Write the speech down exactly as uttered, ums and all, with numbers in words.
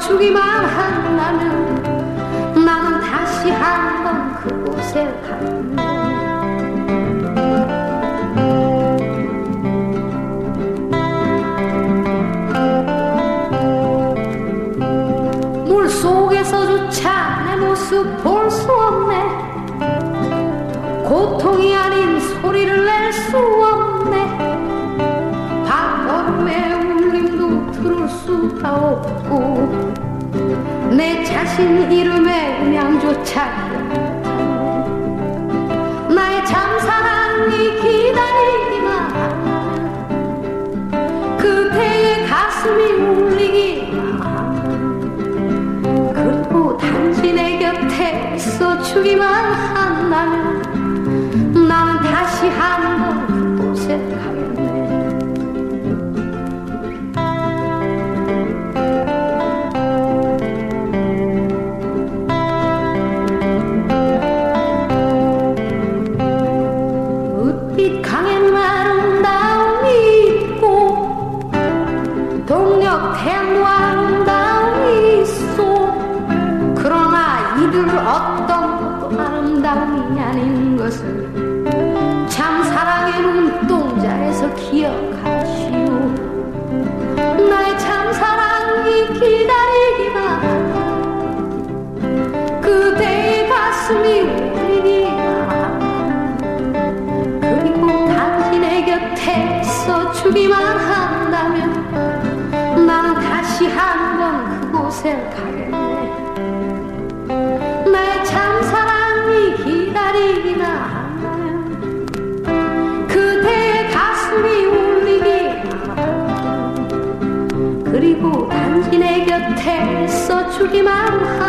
있어주기만 한다면 나는 다시 한번 그곳에 갈래. 물속에서조차 내 모습 볼 수 없네. 고통이 아닌 소리를 낼 수 없네. 밤걸음의 울림도 들을 수가 없고 내 자신 이름의 음향조차 기억하네. 나의 참사랑이 기다리기만 하면 그대의 가슴이 울리기만 하면 그리고 단지 내 곁에 있어주기만 한다면 나는 다시 한번 그곳에 가겠네. 햇빛 강에는 아름다움이 있고 동력 태양도 아름다움이 있어. 그러나 이들 어떤 것도 아름다움이 아닌 것을 참 사랑의 눈동자에서 기억하시오. 나의 참 사랑이 기다리기만 하면 그대의 가슴이 울리기만 하면 그리고 단지 내 곁에 있어주기만 한다면 나는 다시 한번 그곳에 가겠네. 나의 참 사랑이 기다리기만 한다면 그대의 가슴이 울리기만 하면 그리고 단지 내 곁에 있어주기만 하면